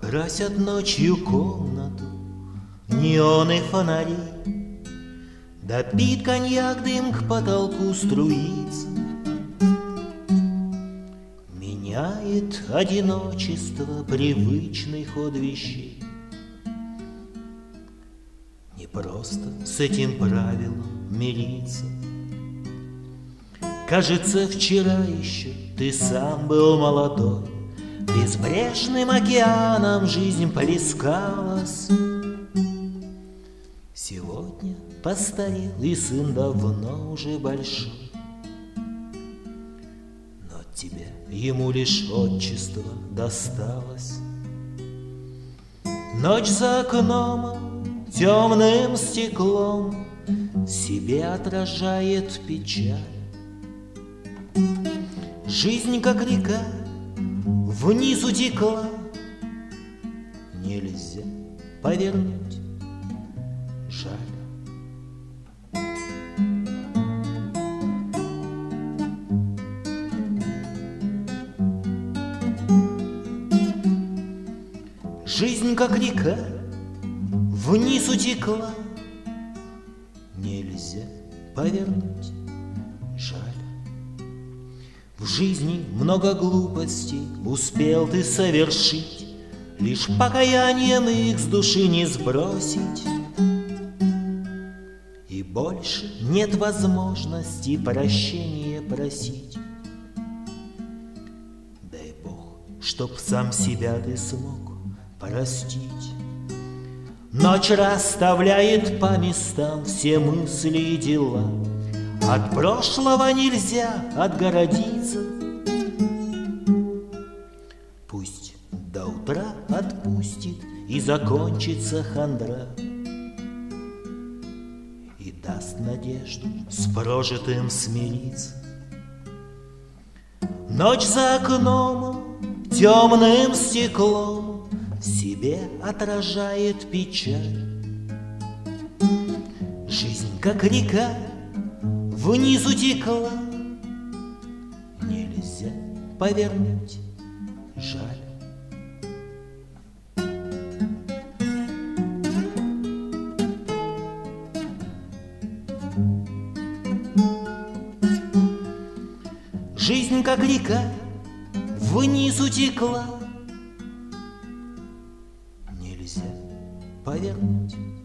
Красят ночью комнату неоны фонари, допит коньяк, дым к потолку струится. Меняет одиночество привычный ход вещей. Не просто с этим правилом мириться. Кажется, вчера еще ты сам был молодой, безбрежным океаном жизнь плескалась. Сегодня постарел, и сын давно уже большой, но от тебя ему лишь отчество досталось. Ночь за окном темным стеклом в себе отражает печаль. Жизнь, как река, вниз утекла, нельзя повернуть, жаль. Жизнь, как река, вниз утекла, нельзя повернуть, жаль. В жизни много глупостей успел ты совершить, лишь покаянием их с души не сбросить. И больше нет возможности прощения просить. Дай Бог, чтоб сам себя ты смог простить. Ночь расставляет по местам все мысли и дела. От прошлого нельзя отгородиться. Пусть до утра отпустит и закончится хандра, и даст надежду с прожитым смириться. Ночь за окном темным стеклом в себе отражает печаль. Жизнь, как река, вниз утекла, нельзя повернуть, жаль. Жизнь, как река, вниз утекла, нельзя повернуть.